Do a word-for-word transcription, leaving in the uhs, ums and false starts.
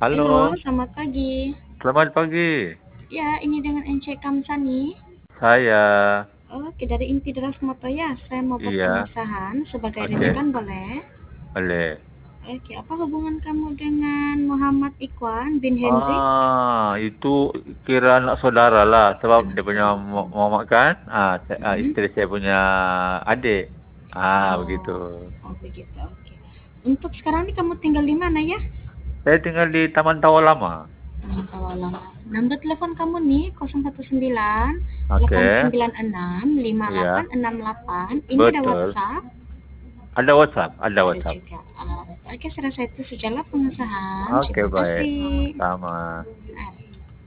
Halo, Halo. selamat pagi. Selamat pagi. Ya, ini dengan Ence Kamsani. Saya. Oke, dari Inti Deras Moto ya. Saya mau buat Iya. pengesahan sebagai Oke. rujukan boleh? Boleh. Oke, apa hubungan kamu dengan Muhammad Ikhwan bin Henry? Ah, itu kira anak saudara lah sebab Anak dia punya saudara. Mu- Muhammad kan, ah, sa- ah, Mm-mm. istri saya punya adik. Ah, begitu. Oh, oh begitu. Oke. Untuk sekarang ini kamu tinggal di mana ya? Saya tinggal di Taman Tawa Lama. Hmm, Tawalang. Nomor telepon kamu nih nol satu sembilan delapan Oke. sembilan enam lima delapan Iya, enam delapan. Ini ada betul. WhatsApp. Ada WhatsApp, ada Ada WhatsApp. juga. Uh, oke, saya rasa itu sajalah pengesahan. Oke, Terima baik. kasih. Sama. Uh,